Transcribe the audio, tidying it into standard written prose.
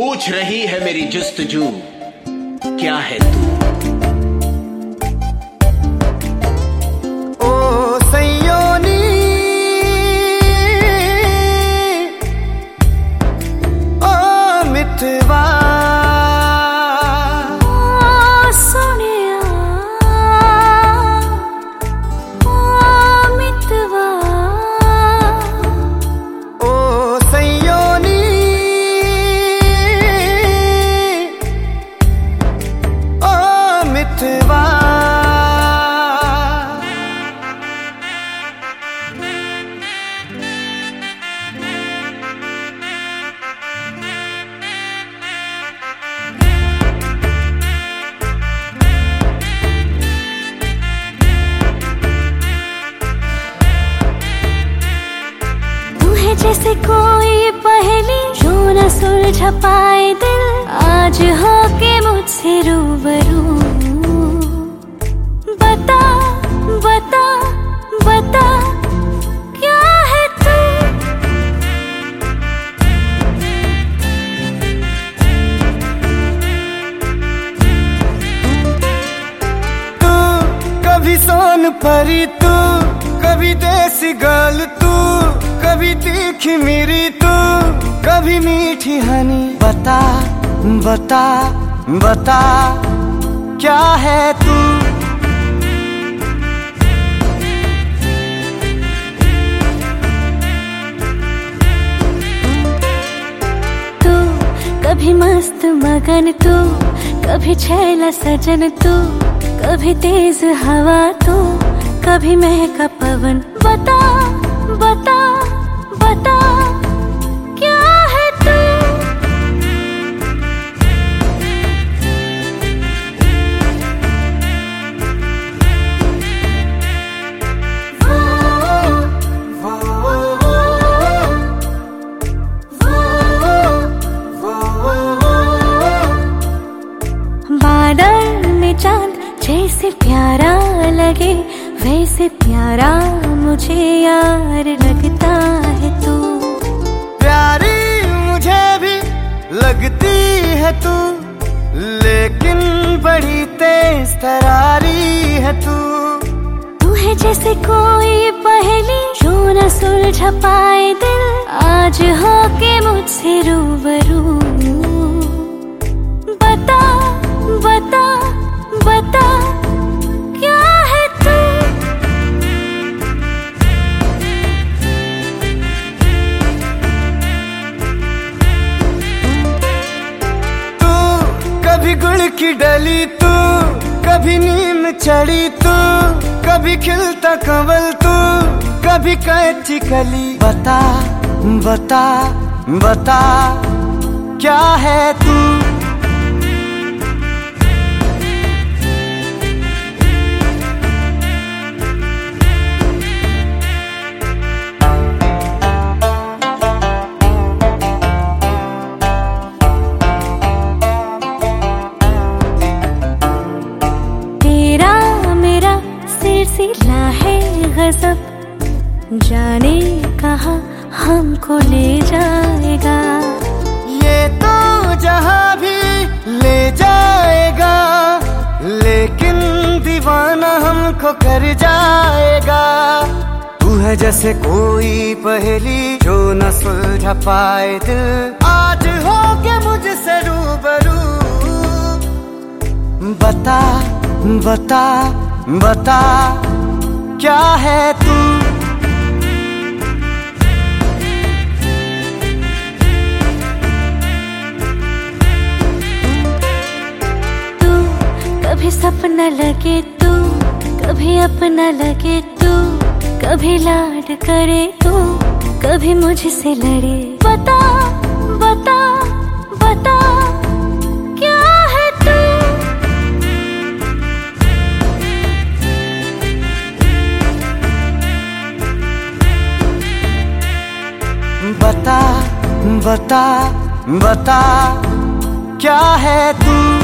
पूछ रही है मेरी जुस्तजू, क्या है तू? ओ सैयोनी ओ मितवा जैसे कोई पहेली जो न सुलझ पाए दिल, आज हो के मुझसे रूबरू। बता बता बता क्या है तू? तू कभी सोन परी, तू कभी देसी गर्ल, तू कभी तीखी मेरी, तू कभी मीठी हनी। बता बता बता क्या है तू? तू कभी मस्त मगन, तू कभी छैला सजन, तू कभी तेज हवा, तू कभी महका पवन। बता बता बता क्या है तू? बादल में चांद जैसे प्यारा लगे, वैसे प्यारा मुझे यार लगता है तू। प्यारी मुझे भी लगती है तू, लेकिन बड़ी तेज तरारी है तू। तू है जैसे कोई पहेली जो न सुलझ पाए दिल, आज हो के मुझसे रूबरू। बता बता बता क्या है तू? कभी गुड़ की डली, तू कभी नीम चढ़ी, तू कभी खिलता कंवल, तू कभी कैची कली। बता बता बता क्या है तू? सिला है गजब, जाने कहाँ हमको ले जाएगा। ये तो जहाँ भी ले जाएगा, लेकिन दीवाना हमको कर जाएगा। तू है जैसे कोई पहेली जो न सुलझ पाए दिल, आज हो के मुझसे रूबरू। बता बता बता क्या है तू? तू कभी सपना लगे, तू कभी अपना लगे, तू कभी लाड करे, तू कभी मुझसे लड़े। बता बता बता क्या है तू? बता बता बता क्या है तू?